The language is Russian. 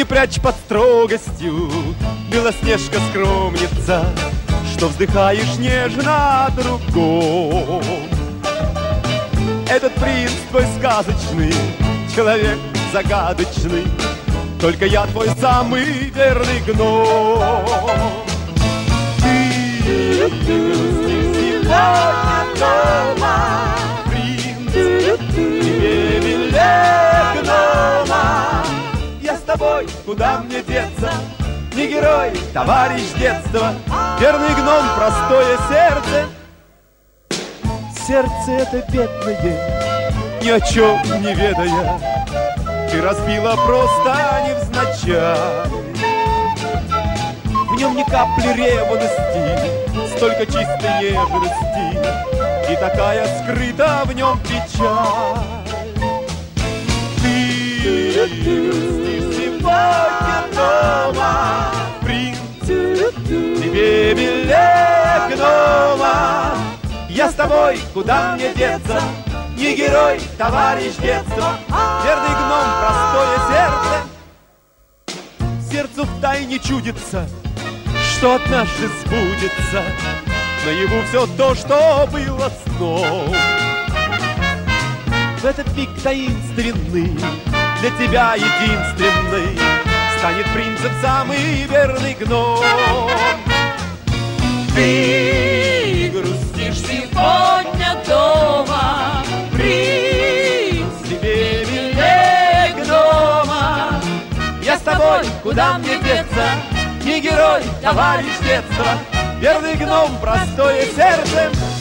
Не прячь под строгостью, Белоснежка-скромница, что вздыхаешь нежно о другом. Этот принц твой сказочный, человек загадочный, только я твой самый верный гном. Ты грустишь сегодня дома, принц, тебе велик гнома. Я с тобой, куда мне деться? Не герой, товарищ детства, верный гном, простое сердце. Сердце это бедное, ни о чем не ведая, ты разбила просто невзначай. В нем ни капли ревности, столько чистой нежности, и такая скрыта в нем печаль. Ты грустишь сегодня дома, принц, тебе велик гнома. Я с тобой, куда мне деться? Не герой, товарищ детства, верный гном, простое сердце. Сердцу втайне чудится, что однажды сбудется наяву все то, что было сном. В этот миг таинственный, для тебя единственный, станет принцем самый верный гном. Ты грустишь сегодня дома, принц, тебе велик гнома. я с тобой, куда мне деться? Не герой, товарищ детства, верный гном, простое сердце.